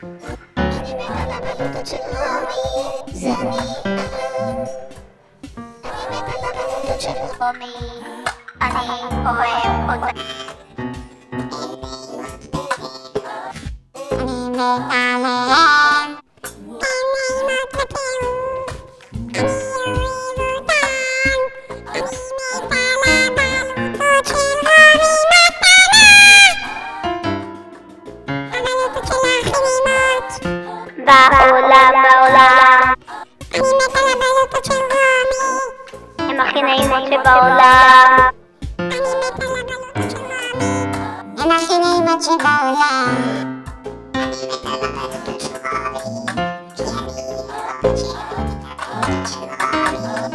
אני מתה לבלוטות של רומי, זה אני מתה לבלוטות של רומי, אני אוהב אותה. אני מתה עליהם, הם נעימות בטירוף, אני אוהב אותם, אני מתה לבלוטות של רומי מתנה, הבלוטות של הכי נעימות בעולם. אני מתה לבלוטות של רומי, הם הכי נעימות שבעולם. אני מתה לבלוטות של רומי, הם הכי נעימות שבעולם. אני מתה לבלוטות של רומי, כי אני אוהבת של הבלוטות של רומי.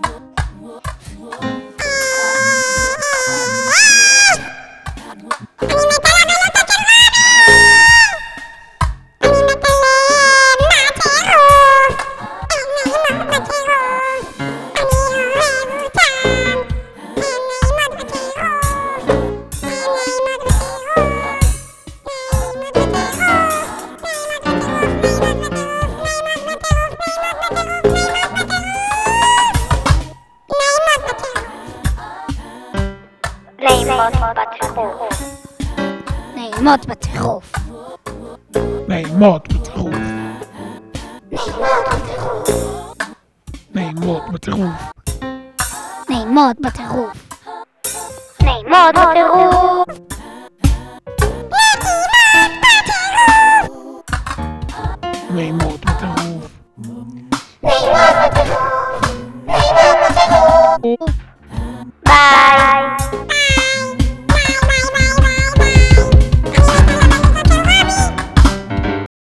אני מתה לבלוטות של רומי, אני מתה בטירוף, הם נעימות בטירוף, אני אוהב אותם, הם נעימות בטירוף, הם נעימות בטירוף, נעימות בטירוף, נעימות בטירוף, נעימות בטירוף, נעימות בטירוף, נעימות בטירוף, נעימות בטירוף. נעימות בטירוף, נעימות בטירוף, נעימות בטירוף, נעימות